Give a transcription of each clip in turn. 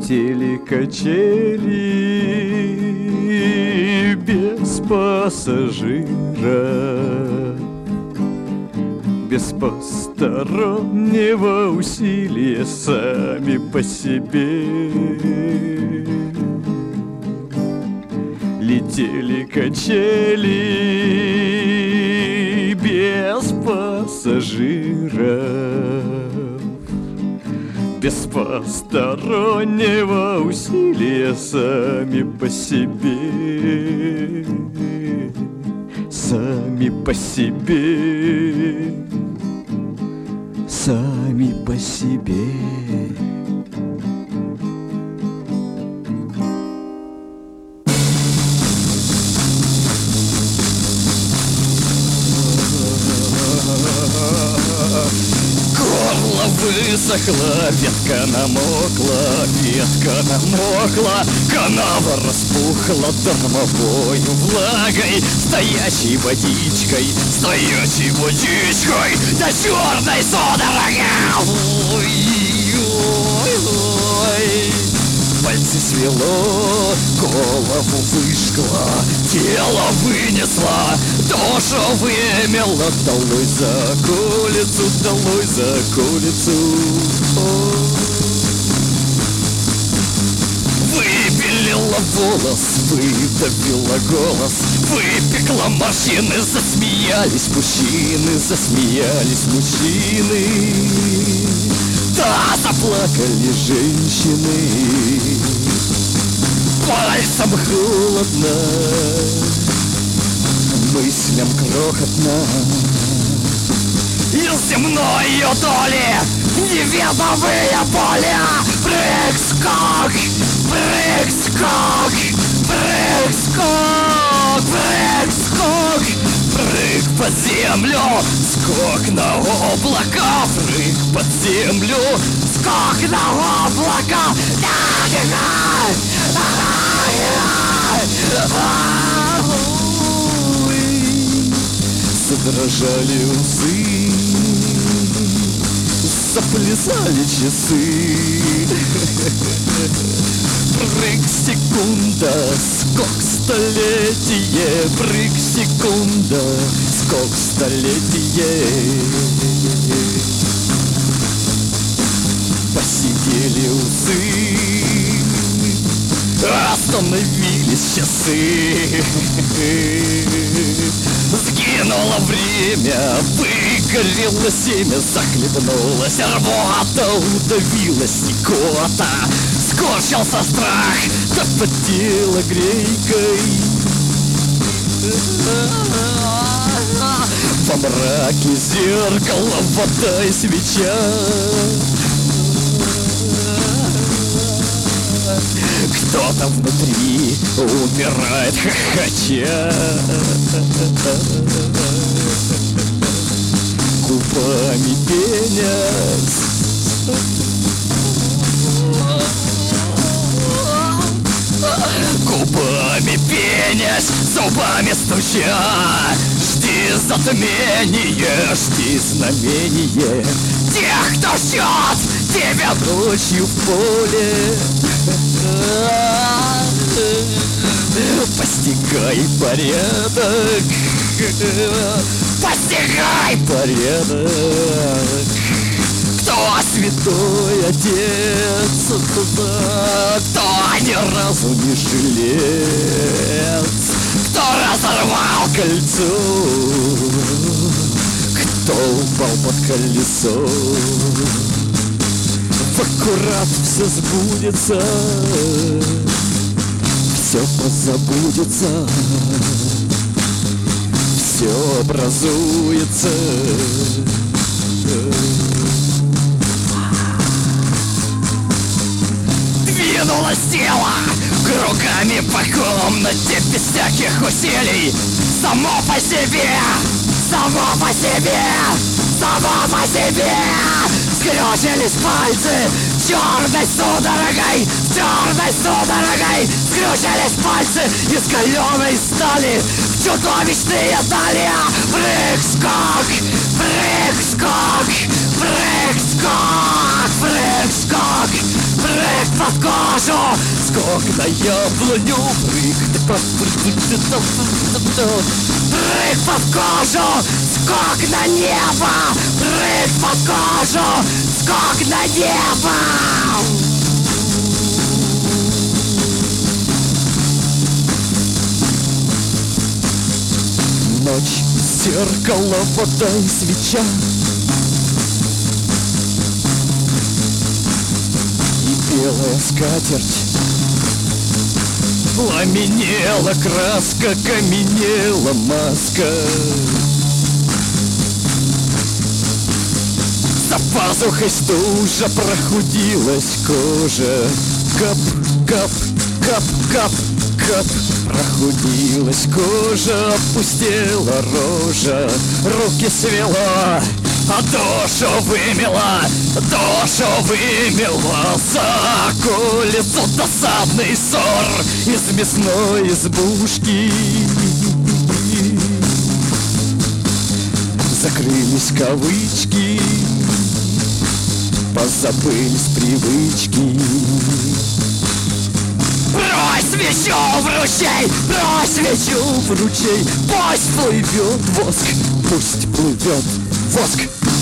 Летели качели без пассажира, без постороннего усилия, сами по себе. Летели качели без пассажиров, без постороннего усилия, сами по себе, сами по себе, сами по себе. Высохла, ветка намокла, ветка намокла, канава распухла дармовою влагой, стоячей водичкой, стоячей водичкой, да черной судорогой. Пальцы свело, голову выжгла, тело вынесла, душу вымела, долой за околицу, долой за околицу. Выпилила волос, выдавила голос, выпекла морщины, засмеялись мужчины, засмеялись мужчины. Да, заплакали женщины, пальцем холодно, мыслям крохотно. Из земной доли неведомые поля. Прыг-скок, прыг-скок, прыг-скок, прыг-скок. Прыг под землю, скок на облака. Прыг под землю, скок на облака. Задрожали усы, заплясали часы. Прыг секунда, скок столетие. Прыг секунда, скок столетие. Посидели усы, остановились часы. Сгинуло время, выгорело семя, захлебнулась рвота, удавилась икота. Скорчился страх, да потела грейкой. Во мраке зеркало, вода и свеча. Кто-то внутри умирает хохоча. Губами пенясь, губами пенясь, зубами стуча. Жди затмение, жди знамение тех, кто ждет тебя ночью в поле. Постигай порядок, постигай порядок. Кто святой отец, кто ни разу не жилец, кто разорвал кольцо, кто упал под колесо. В аккурат все сбудется, все позабудется, все образуется. Двинулось тело кругами по комнате без всяких усилий. Само по себе, само по себе, само по себе. Скрючились пальцы черной судорогой, черной судорогой. Скрючились пальцы из каленой стали в чудовищные дали. Прыг-скок, прыг-скок, прыг-скок, прыг-скок, прыг-скок. прыг под кожу, скок на яблоню, прыг под кожу, скок на небо, прыг под кожу, скок на небо. Ночь, зеркало, вода и свеча, и белая скатерть. Пламенела краска, каменела маска. За пазухой стужа, прохудилась кожа. Кап, кап, кап, кап, кап. Прохудилась кожа, опустела рожа. Руки свела, а душу вымела, за колесо досадный ссор из мясной избушки. Закрылись кавычки, позабылись привычки. Брось свечу в ручей, брось свечу в ручей. Пусть плывет воск, пусть плывет воск.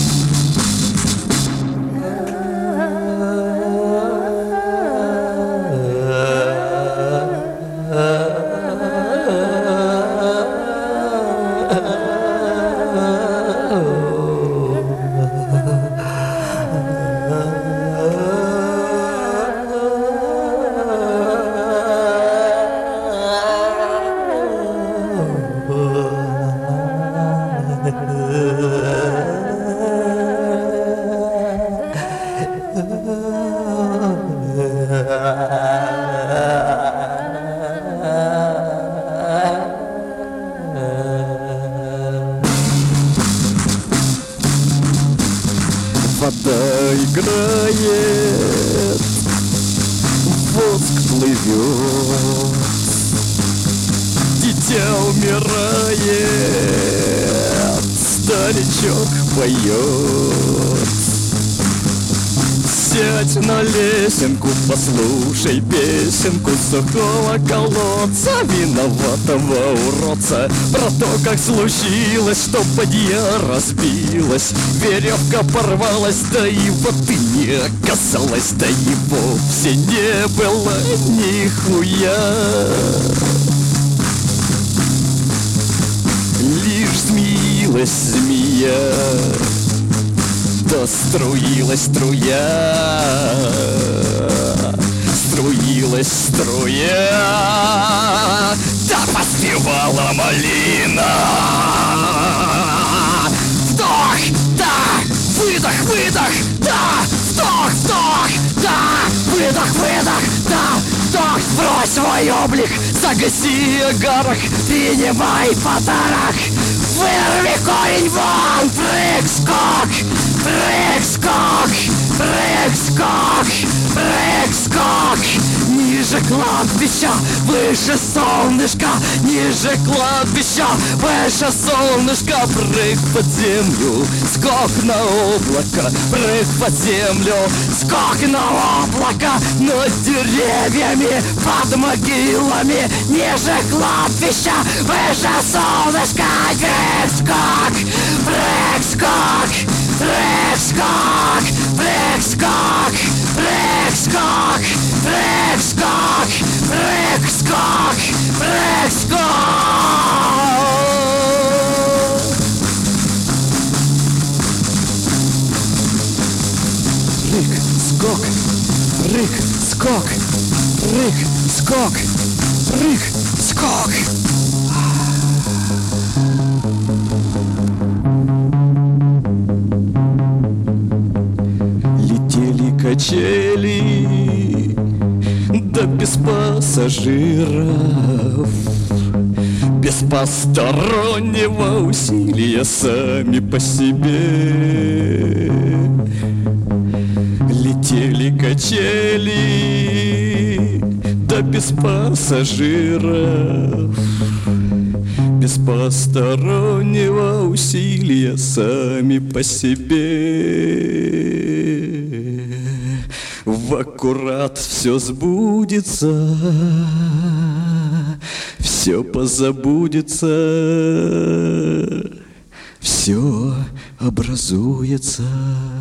Вода играет, воск плывет, дитя умирает, старичок поет. Сядь на лесенку, послушай песенку сухого колодца, виноватого уродца, про то, как случилось, что бадья разбилась, веревка порвалась, да и воды не оказалось, да и вовсе не было нихуя. Лишь змеилась змея, да струилась струя, струилась струя, да поспевала малина. Вдох, да, выдох, выдох, да, вдох, вдох, да, выдох, выдох, да, вдох. Брось свой облик, загаси огарок, принимай подарок. Вырви корень вон, прыг-скок, прыг-скок, прыг-скок, прыг-скок. Ниже кладбища, выше солнышка, ниже кладбища, выше солнышка. Прыг под землю, скок на облако, прыг под землю, скок на облако. Над деревьями, под могилами, ниже кладбища, выше солнышка. Прыг-скок, прыг-скок, прыг-скок, прыг-скок, прыг-скок, прыг-скок, прыг-скок, прыг-скок. Прыг-скок, прыг-скок, прыг-скок, прыг-скок. Качели, да без пассажиров, без постороннего усилия, сами по себе. Летели качели, да без пассажиров, без постороннего усилия, сами по себе. в аккурат все сбудется, все позабудется, все образуется.